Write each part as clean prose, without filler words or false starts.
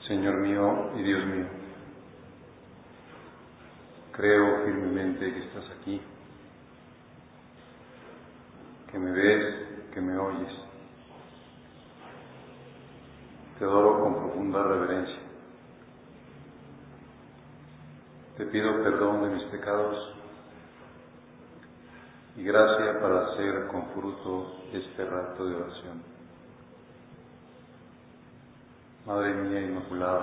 Señor mío y Dios mío, creo firmemente que estás aquí, que me ves, que me oyes. Te adoro con profunda reverencia. Te pido perdón de mis pecados y gracia para hacer con fruto este rato de oración. Madre mía Inmaculada,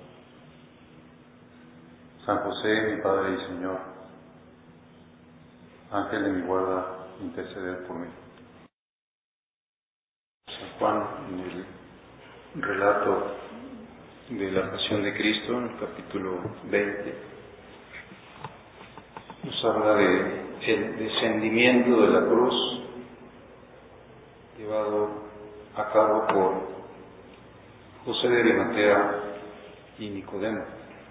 San José, mi Padre y Señor, Ángel de mi guarda, interceder por mí. San Juan, en el relato de la Pasión de Cristo, en el capítulo 20, nos habla de el descendimiento de la cruz llevado a cabo por José de Arimatea y Nicodemo.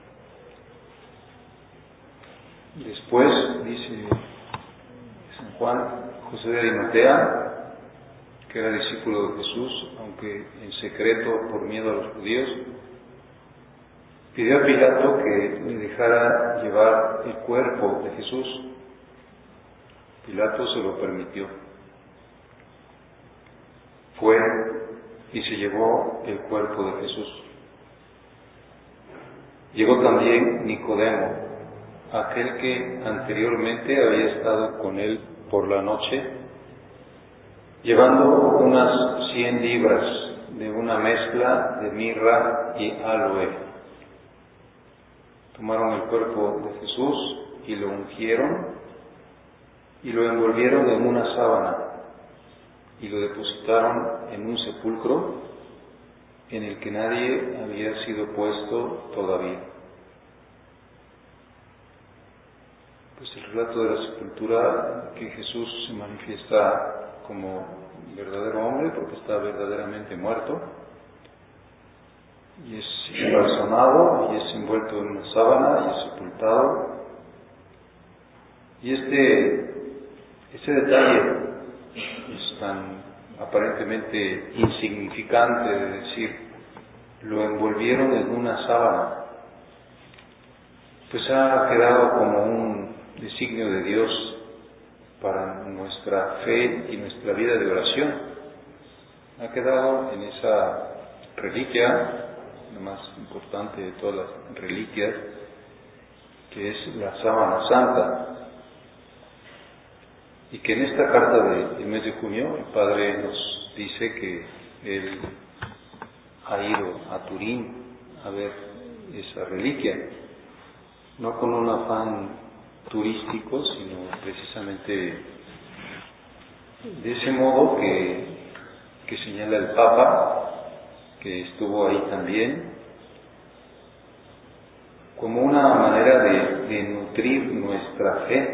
Después, dice San Juan, José de Arimatea, que era discípulo de Jesús, aunque en secreto por miedo a los judíos, pidió a Pilato que le dejara llevar el cuerpo de Jesús. Pilato se lo permitió. Fue y se llevó el cuerpo de Jesús. Llegó también Nicodemo, aquel que anteriormente había estado con él por la noche, llevando unas 100 libras de una mezcla de mirra y aloe. Tomaron el cuerpo de Jesús y lo ungieron y lo envolvieron en una sábana y lo depositaron en un sepulcro en el que nadie había sido puesto todavía. Pues el relato de la sepultura, que Jesús se manifiesta como verdadero hombre porque está verdaderamente muerto y es embalsamado y es envuelto en una sábana y es sepultado. Y este detalle es tan aparentemente insignificante de decir, lo envolvieron en una sábana, pues ha quedado como un designio de Dios para nuestra fe y nuestra vida de oración. Ha quedado en esa reliquia, la más importante de todas las reliquias, que es la sábana santa. Y que en esta carta del mes de junio el Padre nos dice que él ha ido a Turín a ver esa reliquia, no con un afán turístico, sino precisamente de ese modo que señala el Papa, que estuvo ahí también, como una manera de nutrir nuestra fe,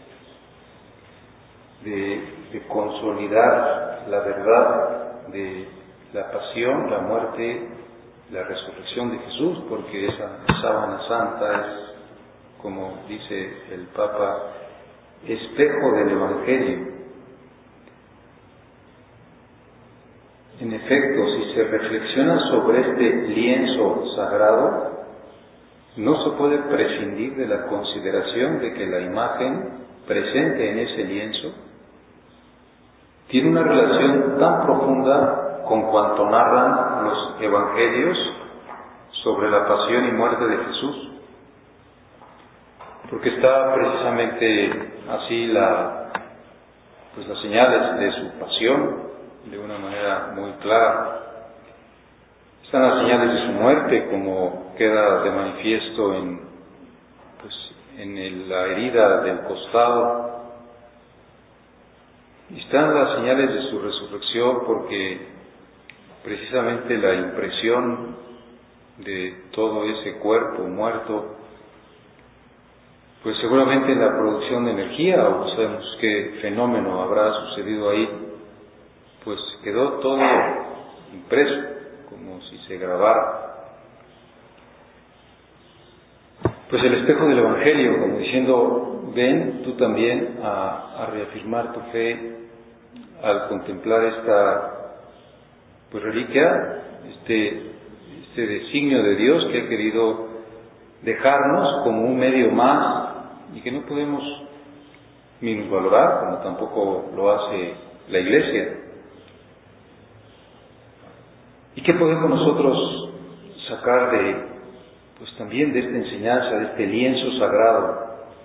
de consolidar la verdad de la pasión, la muerte, la resurrección de Jesús, porque esa sábana santa es, como dice el Papa, espejo del Evangelio. En efecto, si se reflexiona sobre este lienzo sagrado, no se puede prescindir de la consideración de que la imagen presente en ese lienzo tiene una relación tan profunda con cuanto narran los evangelios sobre la pasión y muerte de Jesús, porque está precisamente así las señales de su pasión de una manera muy clara. Están las señales de su muerte, como queda de manifiesto en la herida del costado. Y están las señales de su resurrección, porque precisamente la impresión de todo ese cuerpo muerto, pues seguramente la producción de energía, o sabemos qué fenómeno habrá sucedido ahí, pues quedó todo impreso, como si se grabara. Pues el espejo del Evangelio, como diciendo, ven tú también a reafirmar tu fe al contemplar esta reliquia, este este designio de Dios que ha querido dejarnos como un medio más y que no podemos minusvalorar, como tampoco lo hace la Iglesia. ¿Y qué podemos nosotros sacar pues también de esta enseñanza, de este lienzo sagrado?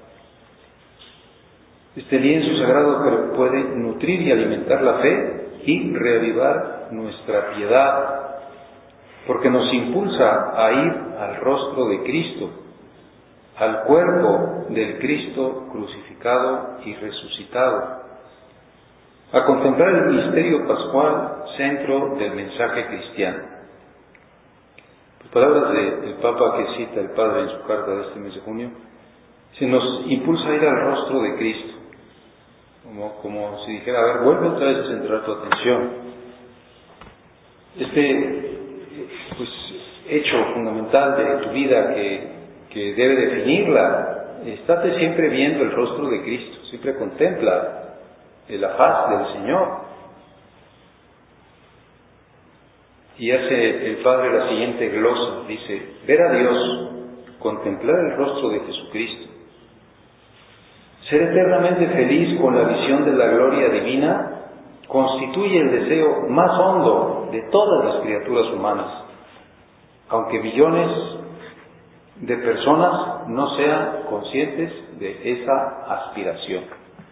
Este lienzo sagrado que puede nutrir y alimentar la fe y reavivar nuestra piedad, porque nos impulsa a ir al rostro de Cristo, al cuerpo del Cristo crucificado y resucitado, a contemplar el misterio pascual, centro del mensaje cristiano. Las palabras del Papa que cita el Padre en su carta de este mes de junio, se nos impulsa a ir al rostro de Cristo, como si dijera, a ver, vuelve otra vez a centrar tu atención. Pues, hecho fundamental de tu vida que debe definirla, estate siempre viendo el rostro de Cristo, siempre contempla la faz del Señor. Y hace el Padre la siguiente glosa, dice: ver a Dios, contemplar el rostro de Jesucristo, ser eternamente feliz con la visión de la gloria divina, constituye el deseo más hondo de todas las criaturas humanas, aunque millones de personas no sean conscientes de esa aspiración.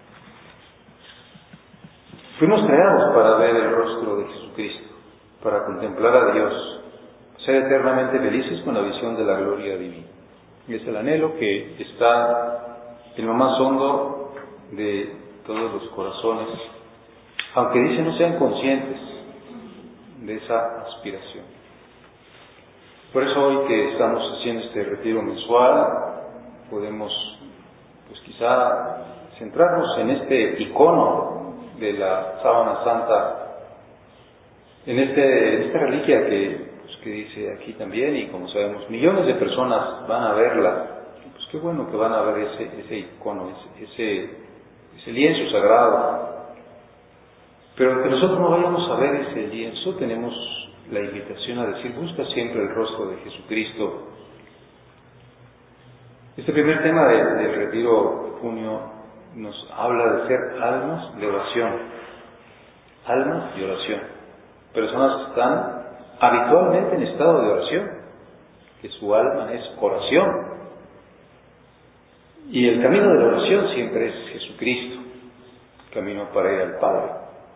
Fuimos creados para ver el rostro de Jesucristo, para contemplar a Dios, ser eternamente felices con la visión de la gloria divina. Y es el anhelo que está en lo más hondo de todos los corazones, aunque dice no sean conscientes de esa aspiración. Por eso hoy que estamos haciendo este retiro mensual, podemos pues quizá centrarnos en este icono de la sábana santa, en esta reliquia que dice aquí también, y como sabemos millones de personas van a verla. Pues qué bueno que van a ver ese icono, ese lienzo sagrado. Pero aunque nosotros no vayamos a ver ese lienzo, tenemos la invitación a decir: busca siempre el rostro de Jesucristo. Este primer tema del retiro de junio nos habla de ser almas de oración. Almas de oración. Personas que están habitualmente en estado de oración, que su alma es oración. Y el camino de la oración siempre es Jesucristo, el camino para ir al Padre.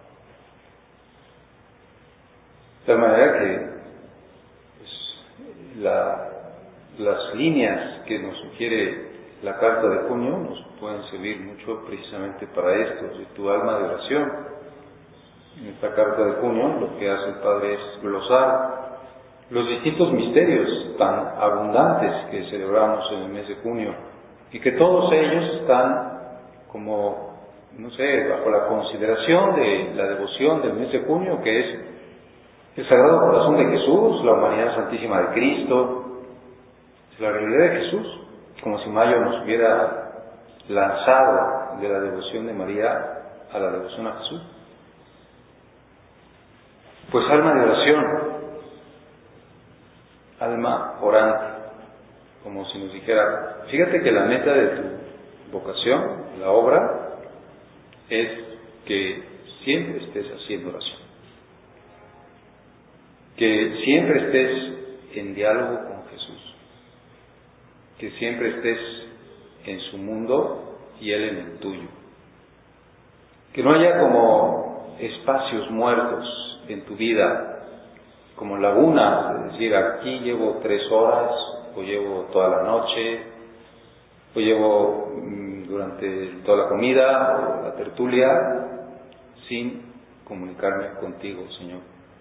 De tal manera que pues, las líneas que nos sugiere la carta de junio nos pueden servir mucho precisamente para esto, de tu alma de oración. En esta carta de junio lo que hace el Padre es glosar los distintos misterios tan abundantes que celebramos en el mes de junio, y que todos ellos están como, bajo la consideración de la devoción del mes de junio, que es el Sagrado Corazón de Jesús, la humanidad santísima de Cristo, la realidad de Jesús, como si Mayo nos hubiera lanzado de la devoción de María a la devoción a Jesús. Pues alma de oración, alma orante, como si nos dijera: fíjate que la meta de tu vocación, la obra, es que siempre estés haciendo oración, que siempre estés en diálogo con Jesús, que siempre estés en su mundo y Él en el tuyo, que no haya como espacios muertos en tu vida, como lagunas, es decir, aquí llevo 3 horas, o llevo toda la noche, o llevo durante toda la comida, o la tertulia, sin comunicarme contigo, Señor.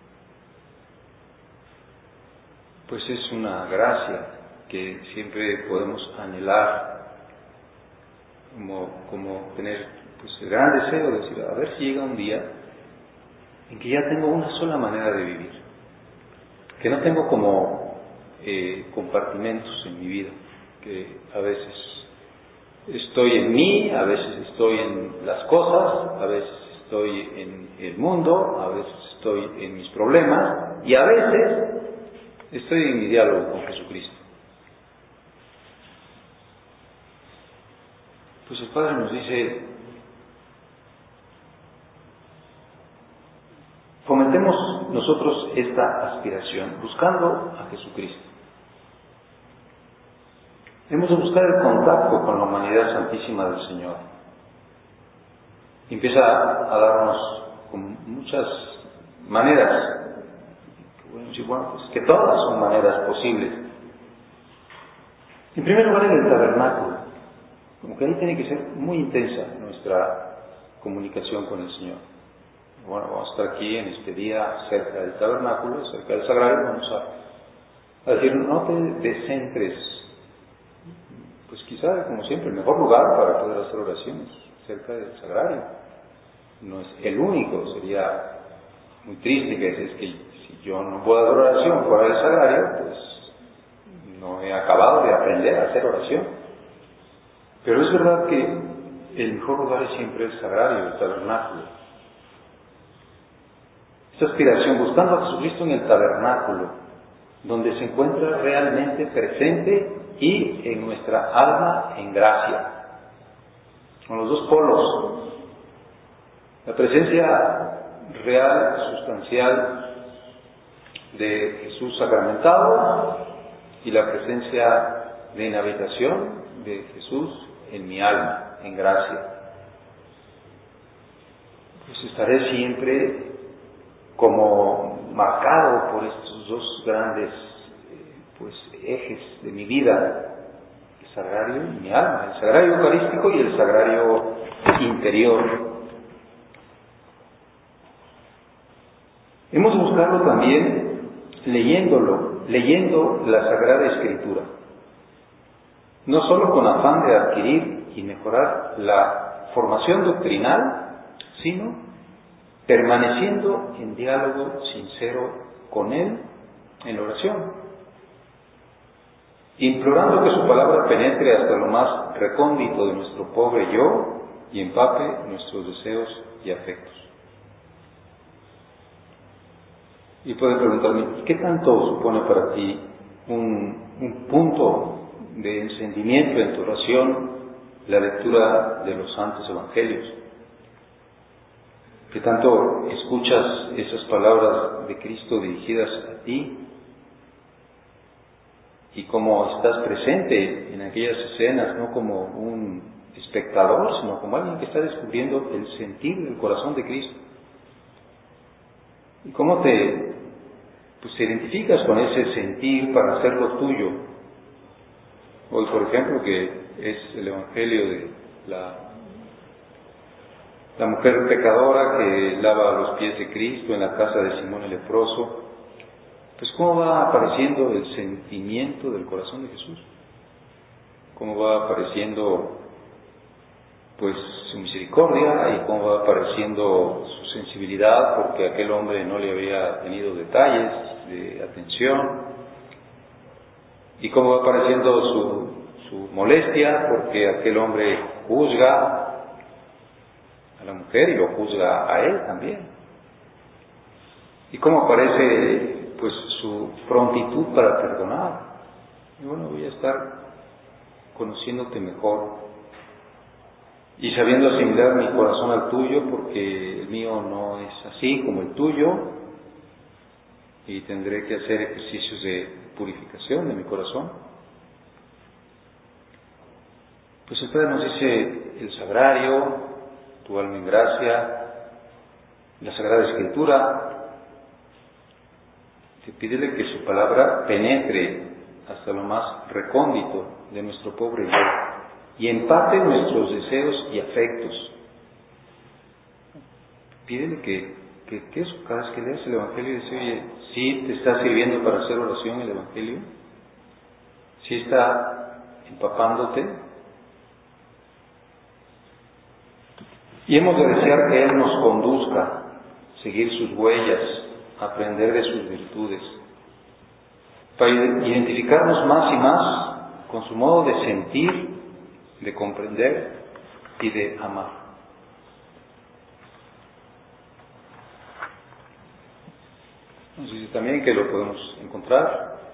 Pues es una gracia que siempre podemos anhelar, como tener pues el gran deseo de decir: a ver si llega un día en que ya tengo una sola manera de vivir, que no tengo como compartimentos en mi vida, que a veces estoy en mí, a veces estoy en las cosas, a veces estoy en el mundo, a veces estoy en mis problemas, y a veces estoy en mi diálogo con Jesucristo. Pues el Padre nos dice, fomentemos nosotros esta aspiración, buscando a Jesucristo. Hemos de buscar el contacto con la humanidad santísima del Señor. Y empieza a darnos con muchas maneras, pues que todas son maneras posibles. En primer lugar, en el tabernáculo, como que ahí tiene que ser muy intensa nuestra comunicación con el Señor. Bueno, vamos a estar aquí en este día cerca del tabernáculo, cerca del sagrario, vamos a decir, no te descentres, pues quizá, como siempre, el mejor lugar para poder hacer oraciones, cerca del sagrario. No es el único, sería muy triste que es que si yo no puedo hacer oración fuera del sagrario, pues no he acabado de aprender a hacer oración. Pero es verdad que el mejor lugar es siempre el sagrario, el tabernáculo. Esta aspiración, buscando a Jesucristo en el tabernáculo, donde se encuentra realmente presente y en nuestra alma en gracia. Con los dos polos. La presencia real, sustancial de Jesús sacramentado y la presencia de inhabitación de Jesús en mi alma, en gracia. Pues estaré siempre como marcado por estos dos grandes ejes de mi vida, el sagrario y mi alma, el sagrario eucarístico y el sagrario interior. Hemos de buscarlo también leyendo la Sagrada Escritura, no solo con afán de adquirir y mejorar la formación doctrinal, sino permaneciendo en diálogo sincero con Él en la oración, implorando que su palabra penetre hasta lo más recóndito de nuestro pobre yo y empape nuestros deseos y afectos. Y pueden preguntarme, ¿qué tanto supone para ti un punto de encendimiento en tu oración la lectura de los santos evangelios? ¿Qué tanto escuchas esas palabras de Cristo dirigidas a ti? Y cómo estás presente en aquellas escenas, no como un espectador, sino como alguien que está descubriendo el sentir del corazón de Cristo. ¿Y cómo te identificas con ese sentir para hacerlo tuyo? Hoy, por ejemplo, que es el Evangelio de la mujer pecadora que lava los pies de Cristo en la casa de Simón el leproso, pues cómo va apareciendo el sentimiento del corazón de Jesús, cómo va apareciendo su misericordia y cómo va apareciendo su sensibilidad porque aquel hombre no le había tenido detalles de atención, y cómo va apareciendo su molestia porque aquel hombre juzga a la mujer y lo juzga a él también, y cómo aparece su prontitud para perdonar. Y bueno, voy a estar conociéndote mejor y sabiendo asimilar mi corazón al tuyo, porque el mío no es así como el tuyo, y tendré que hacer ejercicios de purificación de mi corazón. Pues el Padre nos dice el sagrario, tu alma en gracia, la Sagrada Escritura. Te pídele que su palabra penetre hasta lo más recóndito de nuestro pobre yo y empate nuestros deseos y afectos. Pídele que eso, cada vez que leas el Evangelio, dice, oye, ¿sí te está sirviendo para hacer oración el Evangelio? ¿Sí está empapándote? Y hemos de desear que Él nos conduzca, seguir sus huellas, aprender de sus virtudes, para identificarnos más y más con su modo de sentir, de comprender y de amar. Nos dice también que lo podemos encontrar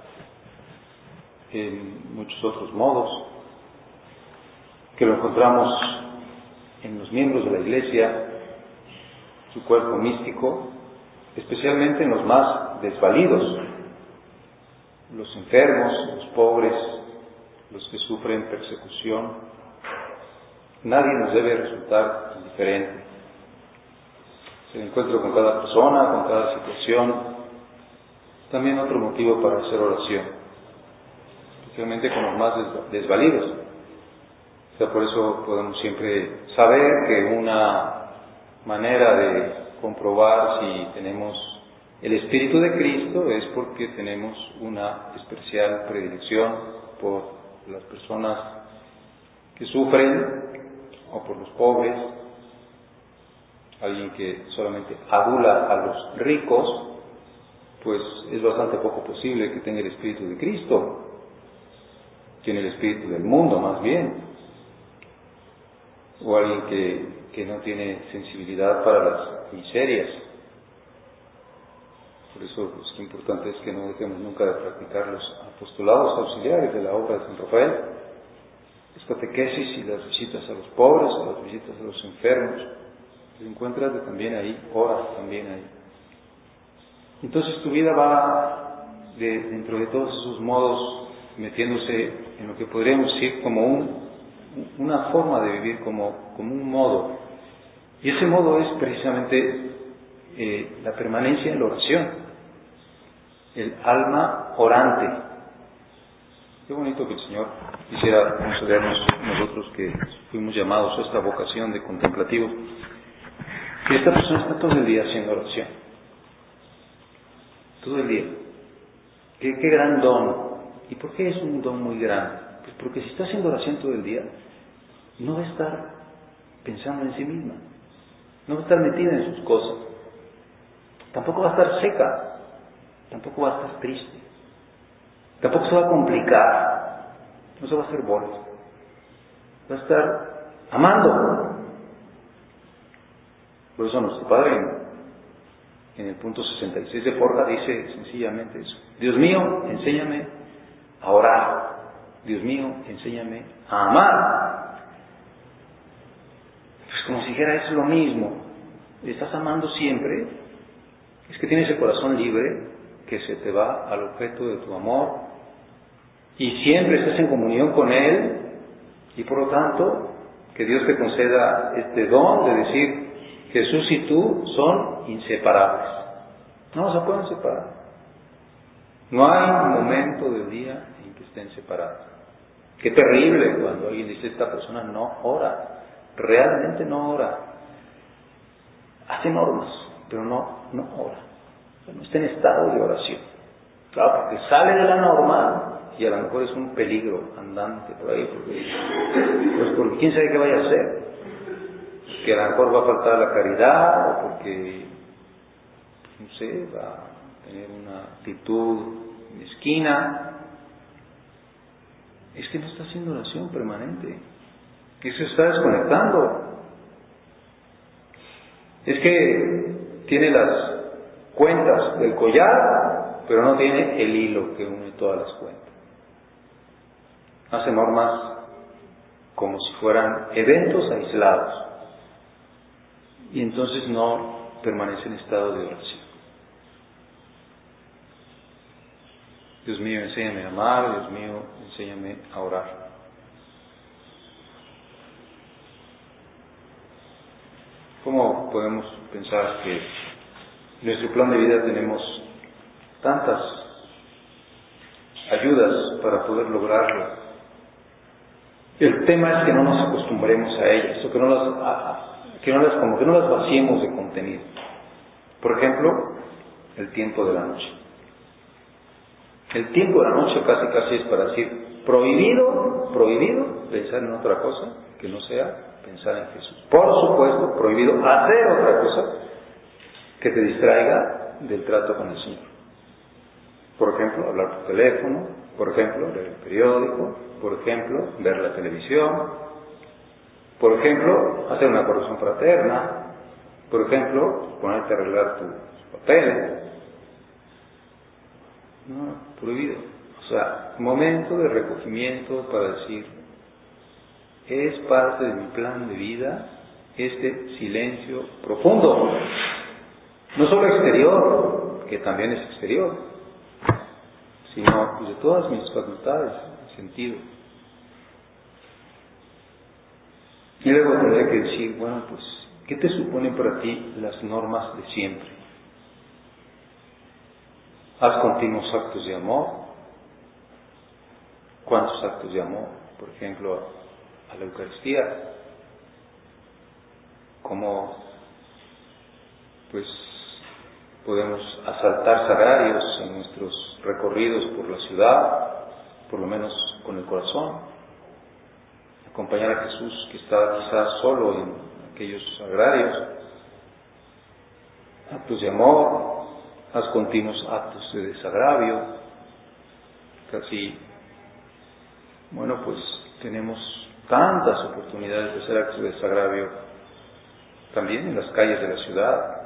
en muchos otros modos, que lo encontramos en los miembros de la Iglesia, su cuerpo místico, especialmente en los más desvalidos, los enfermos, los pobres, los que sufren persecución. Nadie nos debe resultar indiferente. El encuentro con cada persona, con cada situación, también otro motivo para hacer oración, especialmente con los más desvalidos. O sea, por eso podemos siempre saber que una manera de comprobar si tenemos el Espíritu de Cristo es porque tenemos una especial predilección por las personas que sufren o por los pobres. Alguien que solamente adula a los ricos, pues es bastante poco posible que tenga el Espíritu de Cristo. Tiene el espíritu del mundo, más bien. O alguien que no tiene sensibilidad para las miserias. Por eso pues, lo importante es que no dejemos nunca de practicar los apostolados auxiliares de la obra de San Rafael, las catequesis y las visitas a los pobres, las visitas a los enfermos. Te encuentras también ahí, oras también ahí. Entonces tu vida va dentro de todos esos modos metiéndose en lo que podríamos decir como una forma de vivir, como un modo. Y ese modo es precisamente la permanencia en la oración, el alma orante. Qué bonito que el Señor quisiera concedernos nosotros que fuimos llamados a esta vocación de contemplativos, que esta persona está todo el día haciendo oración. Todo el día. Qué gran don. ¿Y por qué es un don muy grande? Pues porque si está haciendo oración todo el día, no va a estar pensando en sí misma. No va a estar metida en sus cosas. Tampoco va a estar seca. Tampoco va a estar triste. Tampoco se va a complicar. No se va a hacer bolas. Va a estar amando. Por eso nuestro Padre en el punto 66 de Forja dice sencillamente eso. Dios mío, enséñame a orar. Dios mío, enséñame a amar. Pues como si dijera, es lo mismo. Estás amando siempre. Es que tienes el corazón libre, que se te va al objeto de tu amor. Y siempre estás en comunión con Él. Y por lo tanto, que Dios te conceda este don de decir, Jesús y tú son inseparables. No se pueden separar. No hay un momento del día en que estén separados. Qué terrible cuando alguien dice, esta persona no ora. Realmente no ora. Hace normas, pero no ora. No está en estado de oración. Claro, porque sale de la norma y a lo mejor es un peligro andante por ahí, porque quién sabe qué vaya a hacer. Que a lo mejor va a faltar la caridad, o porque, no sé, va a tener una actitud mezquina. Es que no está haciendo oración permanente. Eso está desconectando. Es que tiene las cuentas del collar, pero no tiene el hilo que une todas las cuentas. Hace normas como si fueran eventos aislados. Y entonces no permanece en estado de oración. Dios mío, enséñame a amar. Dios mío, enséñame a orar. ¿Cómo podemos pensar que en nuestro plan de vida tenemos tantas ayudas para poder lograrlo? El tema es que no nos acostumbremos a ellas, o que no las vaciemos de contenido. Por ejemplo, el tiempo de la noche. El tiempo de la noche casi es para decir prohibido pensar en otra cosa que no sea pensar en Jesús. Por supuesto, prohibido hacer otra cosa que te distraiga del trato con el Señor. Por ejemplo, hablar por teléfono, por ejemplo, leer el periódico, por ejemplo, ver la televisión, por ejemplo, hacer una corrección fraterna, por ejemplo, ponerte a arreglar tus papeles. No, prohibido. O sea, momento de recogimiento para decir, es parte de mi plan de vida este silencio profundo. No solo exterior, que también es exterior, sino pues, de todas mis facultades, sentido. Y luego tendré que decir, bueno, pues, ¿qué te suponen para ti las normas de siempre? Haz continuos actos de amor. ¿Cuántos actos de amor? Por ejemplo, a la Eucaristía. ¿Cómo, pues, podemos asaltar sagrarios en nuestros recorridos por la ciudad, por lo menos con el corazón? Acompañar a Jesús que está quizás solo en aquellos sagrarios. Actos de amor, haz continuos actos de desagravio. Casi, bueno, pues tenemos tantas oportunidades de hacer actos de desagravio también en las calles de la ciudad.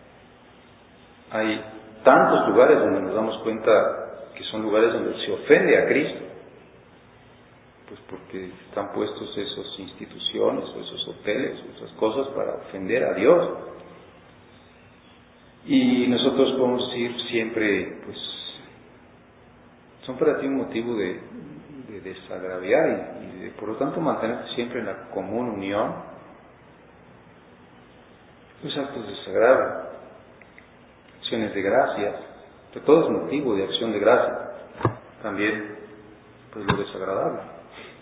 Hay tantos lugares donde nos damos cuenta que son lugares donde se ofende a Cristo, pues porque están puestos esas instituciones o esos hoteles o esas cosas para ofender a Dios. Y nosotros podemos decir siempre, pues, son para ti un motivo de desagraviar y de, por lo tanto, mantenerte siempre en la común unión. Los actos de desagravio, acciones de gracia, que todo es motivo de acción de gracia. También, pues, lo desagradable.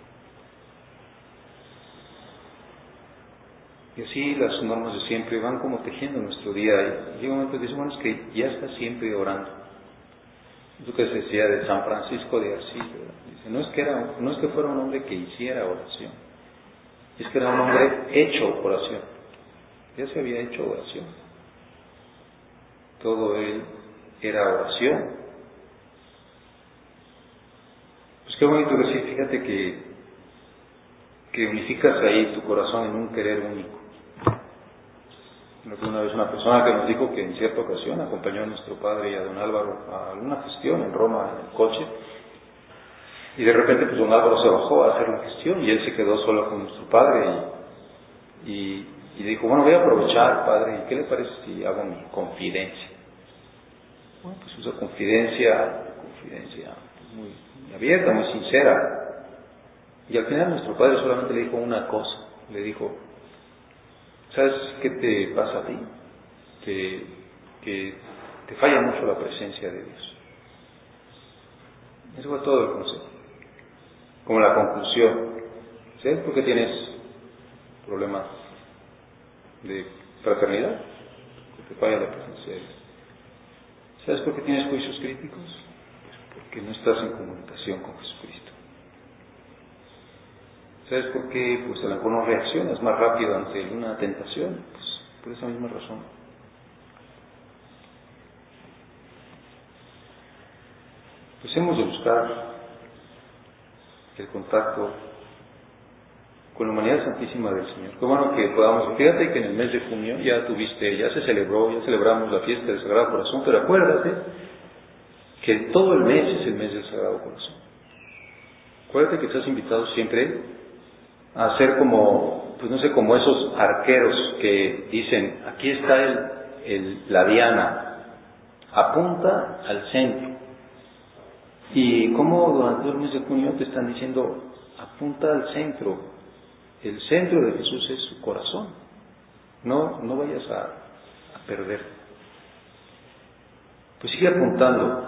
Y así las normas de siempre van como tejiendo nuestro día. Y llega un momento que dice, bueno, es que ya está siempre orando. Eso que se decía de San Francisco de Asís, ¿verdad? Dice, no es que fuera un hombre que hiciera oración, es que era un hombre hecho oración. Ya se había hecho oración. Todo él era oración. Pues qué bonito decir, fíjate que unificas ahí tu corazón en un querer único. Una vez una persona que nos dijo que en cierta ocasión acompañó a nuestro padre y a don Álvaro a alguna gestión en Roma en el coche, y de repente pues don Álvaro se bajó a hacer una gestión y él se quedó solo con nuestro padre y le dijo, bueno, voy a aprovechar, padre, ¿y qué le parece si hago mi confidencia? Bueno, pues usa confidencia muy abierta, muy sincera. Y al final nuestro padre solamente le dijo una cosa, le dijo, ¿sabes qué te pasa a ti? Que te falla mucho la presencia de Dios. Eso fue todo el consejo. Como la conclusión, ¿sabes por qué tienes problemas de fraternidad? Porque te falla la presencia de Dios. ¿Sabes por qué tienes juicios críticos? Pues porque no estás en comunicación con Jesucristo. ¿Sabes por qué? Pues a lo mejor no reaccionas más rápido ante una tentación, pues por esa misma razón. Pues hemos de buscar el contacto con la humanidad santísima del Señor. Qué bueno que podamos, fíjate que en el mes de junio ya celebramos la fiesta del Sagrado Corazón, pero acuérdate que todo el mes es el mes del Sagrado Corazón. Acuérdate que estás invitado siempre a ser como, pues no sé, como esos arqueros que dicen, aquí está la diana, apunta al centro. Y como durante el mes de junio te están diciendo, apunta al centro. El centro de Jesús es su corazón. No vayas a perder. Pues sigue apuntando.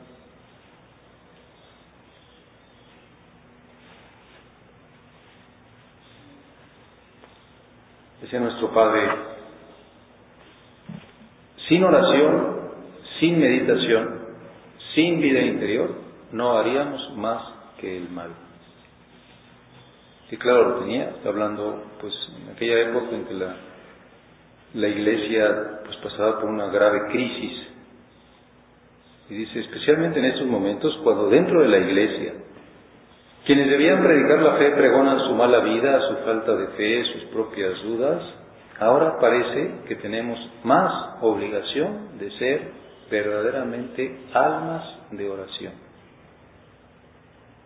Decía nuestro Padre, sin oración, sin meditación, sin vida interior, no haríamos más que el mal. Y claro, lo tenía, está hablando pues en aquella época en que la Iglesia pues pasaba por una grave crisis. Y dice, especialmente en estos momentos, cuando dentro de la Iglesia quienes debían predicar la fe pregonan su mala vida, su falta de fe, sus propias dudas, ahora parece que tenemos más obligación de ser verdaderamente almas de oración.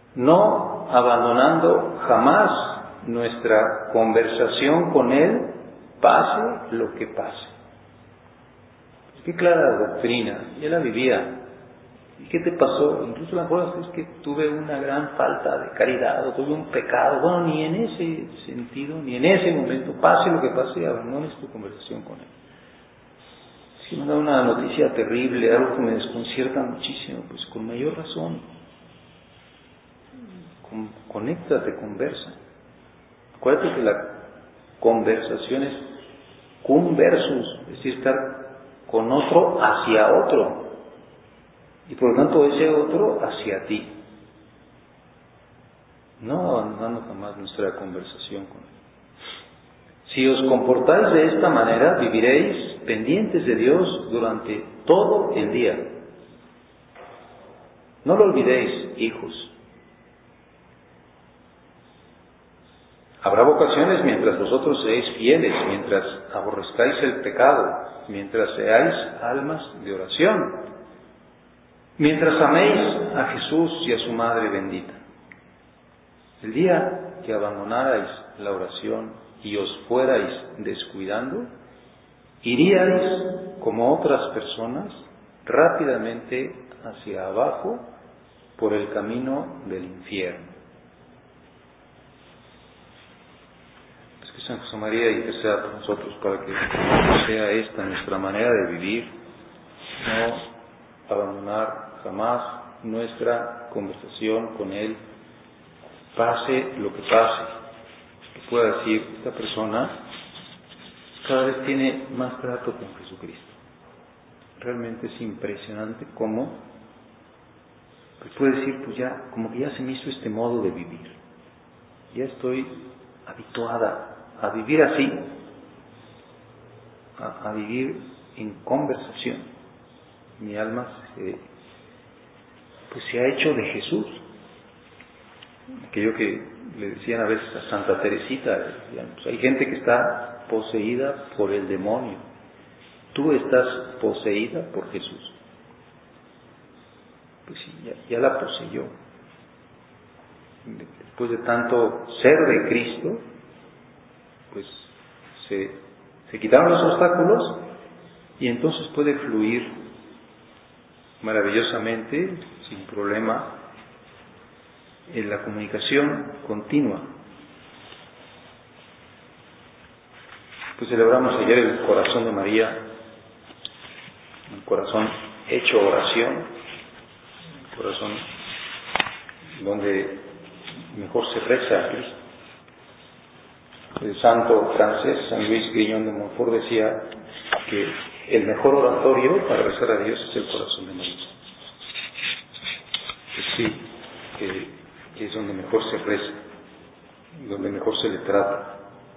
no abandonando jamás nuestra conversación con Él, pase lo que pase. Qué clara doctrina, ya la vivía. ¿Y qué te pasó? Incluso me acuerdo es que tuve una gran falta de caridad, o tuve un pecado. Bueno, ni en ese sentido, ni en ese momento, pase lo que pase, abandones tu conversación con Él. Si me da una noticia terrible, algo que me desconcierta muchísimo, pues con mayor razón, conéctate, conversa. Acuérdate que la conversación es cum versus, es decir, estar con otro hacia otro, y por lo tanto ese otro hacia ti, no abandonando jamás nuestra conversación con Él. Si os comportáis de esta manera, viviréis pendientes de Dios durante todo el día. No lo olvidéis, hijos. Habrá vocaciones mientras vosotros seáis fieles, mientras aborrezcáis el pecado, mientras seáis almas de oración, mientras améis a Jesús y a su Madre bendita. El día que abandonarais la oración y os fuerais descuidando, iríais como otras personas rápidamente hacia abajo por el camino del infierno. Pues que San José María interceda por nosotros para que sea esta nuestra manera de vivir, no abandonar jamás nuestra conversación con Él, pase lo que pase. Que pueda decir, esta persona cada vez tiene más trato con Jesucristo. Realmente es impresionante cómo pues puede decir, pues ya, como que ya se me hizo este modo de vivir. Ya estoy habituada a vivir así, a vivir en conversación. Mi alma pues se ha hecho de Jesús. Aquello que le decían a veces a Santa Teresita, pues hay gente que está poseída por el demonio. Tú estás poseída por Jesús. Pues sí, ya la poseyó. Después de tanto ser de Cristo, pues se quitaron los obstáculos y entonces puede fluir maravillosamente, sin problema, en la comunicación continua. Pues celebramos ayer el corazón de María, un corazón hecho oración, un corazón donde mejor se reza a Cristo. El santo francés, San Luis Grignon de Montfort, decía que el mejor oratorio para rezar a Dios es el corazón de María. Pues sí, que es donde mejor se reza, donde mejor se le trata.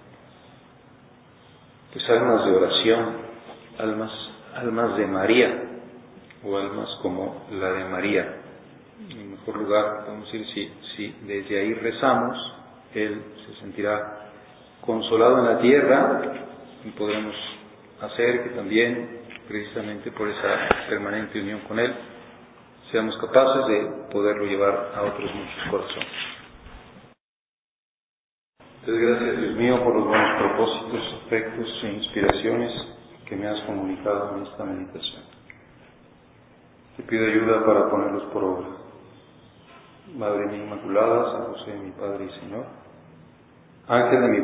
Pues almas de oración, almas de María, o almas como la de María. En mejor lugar, podemos decir, si desde ahí rezamos, Él se sentirá consolado en la tierra y podremos hacer que también, precisamente por esa permanente unión con Él, seamos capaces de poderlo llevar a otros muchos corazones. Entonces, gracias, Dios mío, por los buenos propósitos, afectos e inspiraciones que me has comunicado en esta meditación. Te pido ayuda para ponerlos por obra. Madre mía Inmaculada, San José, mi Padre y Señor, Ángel de mi